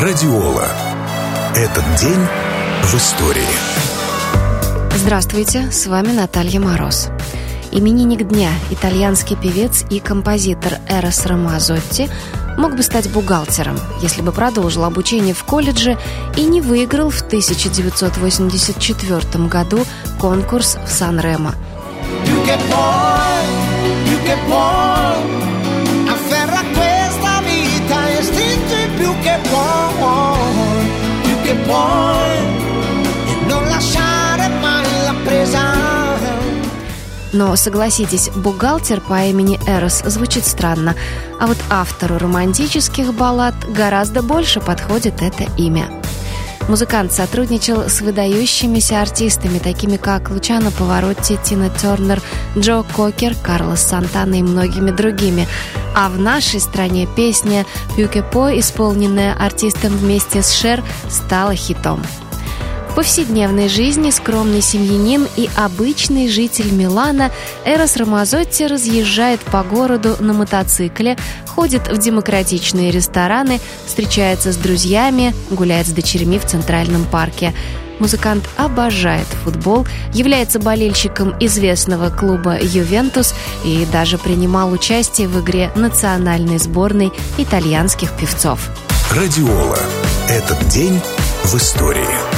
Радиола. Этот день в истории. Здравствуйте, с вами Наталья Мороз. Именинник дня, итальянский певец и композитор Эрос Рамазотти, мог бы стать бухгалтером, если бы продолжил обучение в колледже и не выиграл в 1984 году конкурс в Сан-Ремо. Но, согласитесь, бухгалтер по имени Эрос звучит странно, а вот автору романтических баллад гораздо больше подходит это имя. Музыкант сотрудничал с выдающимися артистами, такими как Лучано Паваротти, Тина Тернер, Джо Кокер, Карлос Сантана и многими другими. А в нашей стране песня «Più che puoi», исполненная артистом вместе с Шер, стала хитом. В повседневной жизни скромный семьянин и обычный житель Милана Эрос Рамазотти разъезжает по городу на мотоцикле, ходит в демократичные рестораны, встречается с друзьями, гуляет с дочерьми в Центральном парке. Музыкант обожает футбол, является болельщиком известного клуба «Ювентус» и даже принимал участие в игре национальной сборной итальянских певцов. Радиола. Этот день в истории.